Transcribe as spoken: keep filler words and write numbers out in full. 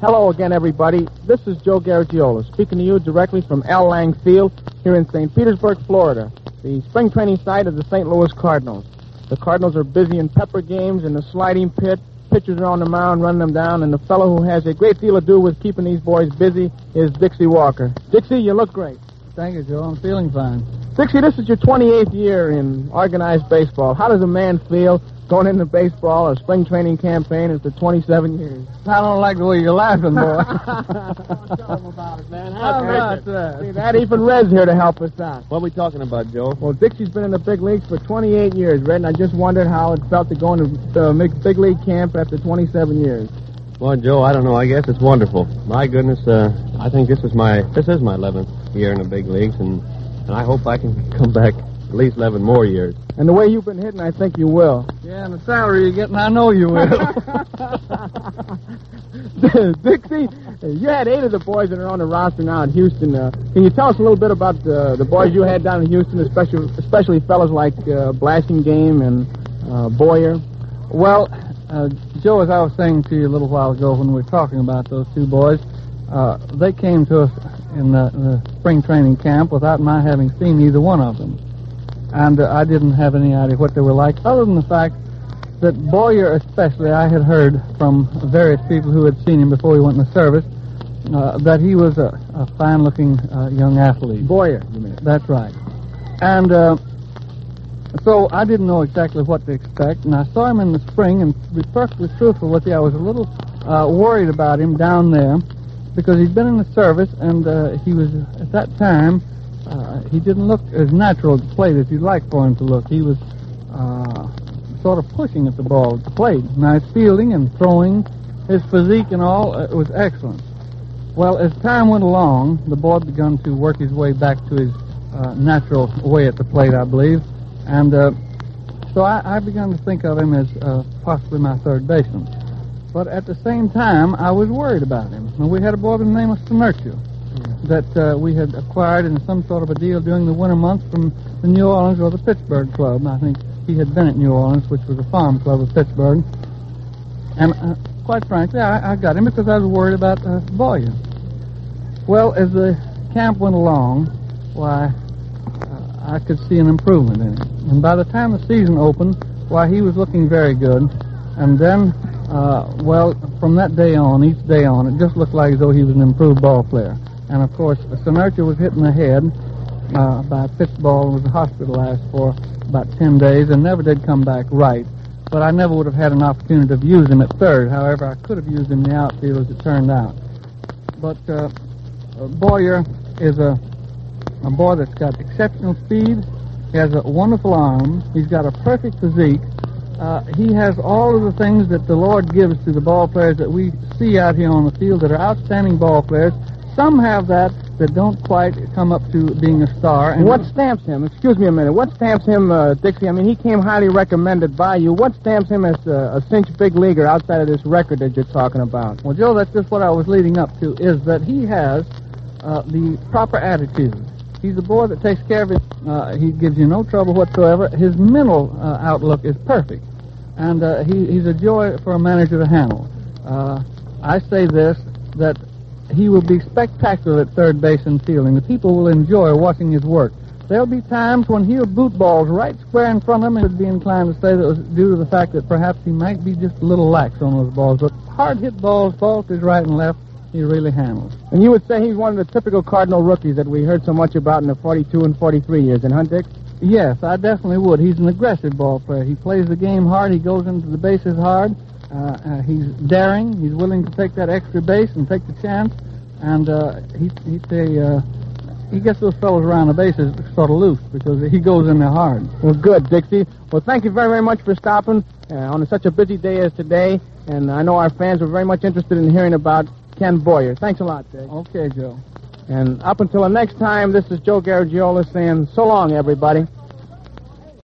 Hello again, everybody. This is Joe Garagiola speaking to you directly from Al Lang Field here in Saint Petersburg, Florida, the spring training site of the Saint Louis Cardinals. The Cardinals are busy in pepper games in the sliding pit. Pitchers are on the mound running them down, and the fellow who has a great deal to do with keeping these boys busy is Dixie Walker. Dixie, you look great. Thank you, Joe. I'm feeling fine. Dixie, this is your twenty-eighth year in organized baseball. How does a man feel going into baseball or spring training campaign after twenty-seven years? I don't like the way you're laughing, boy. Tell him about it, man. How about that? See, that even Red's here to help us out. What are we talking about, Joe? Well, Dixie's been in the big leagues for twenty-eight years, Red, and I just wondered how it felt to go into the big league camp after twenty-seven years. Well, Joe, I don't know. I guess it's wonderful. My goodness, uh, I think this is my this is my eleventh year in the big leagues, and, and I hope I can come back at least eleven more years. And the way you've been hitting, I think you will. Yeah, and the salary you're getting, I know you will. Dixie, you had eight of the boys that are on the roster now in Houston. Uh, can you tell us a little bit about uh, the boys you had down in Houston, especially especially fellas like uh, Blasingame and uh, Boyer? Well, uh, Joe, as I was saying to you a little while ago when we were talking about those two boys, uh, they came to us in the, the spring training camp without my having seen either one of them. And uh, I didn't have any idea what they were like, other than the fact that Boyer especially, I had heard from various people who had seen him before he went in the service, uh, that he was a, a fine-looking uh, young athlete. Boyer, you mean? That's right. And uh, so I didn't know exactly what to expect, and I saw him in the spring, and to be perfectly truthful with you, I was a little uh, worried about him down there, because he'd been in the service, and uh, he was, at that time, uh, he didn't look as natural at the plate as you'd like for him to look. He was uh, sort of pushing at the ball at the plate. Nice fielding and throwing. His physique and all, uh, it was excellent. Well, as time went along, the boy began to work his way back to his uh, natural way at the plate, I believe. And uh, so I, I began to think of him as uh, possibly my third baseman. But at the same time, I was worried about him. And we had a boy by the name of Senerchio that uh, we had acquired in some sort of a deal during the winter months from the New Orleans or the Pittsburgh club. I think he had been at New Orleans, which was a farm club of Pittsburgh. And uh, quite frankly, I, I got him because I was worried about uh, Boyer. Well, as the camp went along, why, uh, I could see an improvement in him. And by the time the season opened, why, he was looking very good. And then, uh, well, from that day on, each day on, it just looked like as though he was an improved ball player. And, of course, Senerchio was hit in the head uh, by a pitch ball and was hospitalized for about ten days and never did come back right. But I never would have had an opportunity to use him at third. However, I could have used him in the outfield as it turned out. But uh, Boyer is a, a boy that's got exceptional speed. He has a wonderful arm. He's got a perfect physique. Uh, he has all of the things that the Lord gives to the ball players that we see out here on the field that are outstanding ball players. Some have that that don't quite come up to being a star. And what stamps him? Excuse me a minute. What stamps him, uh, Dixie? I mean, he came highly recommended by you. What stamps him as a, a cinch big leaguer outside of this record that you're talking about? Well, Joe, that's just what I was leading up to, is that he has uh, the proper attitude. He's a boy that takes care of his... Uh, he gives you no trouble whatsoever. His mental uh, outlook is perfect. And uh, he, he's a joy for a manager to handle. Uh, I say this, that he will be spectacular at third base and fielding. The people will enjoy watching his work. There'll be times when he'll boot balls right square in front of him, and would be inclined to say that it was due to the fact that perhaps he might be just a little lax on those balls. But hard-hit balls, balls to his right and left, he really handles. And you would say he's one of the typical Cardinal rookies that we heard so much about in the forty-two and forty-three years, and huh, Dick? Yes, I definitely would. He's an aggressive ball player. He plays the game hard. He goes into the bases hard. Uh, uh, he's daring. He's willing to take that extra base and take the chance. And uh, he he say, uh, he gets those fellows around the bases sort of loose because he goes in there hard. Well, good, Dixie. Well, thank you very, very much for stopping uh, on such a busy day as today. And I know our fans are very much interested in hearing about Ken Boyer. Thanks a lot, Dick. Okay, Joe. And up until the next time, this is Joe Garagiola saying so long, everybody.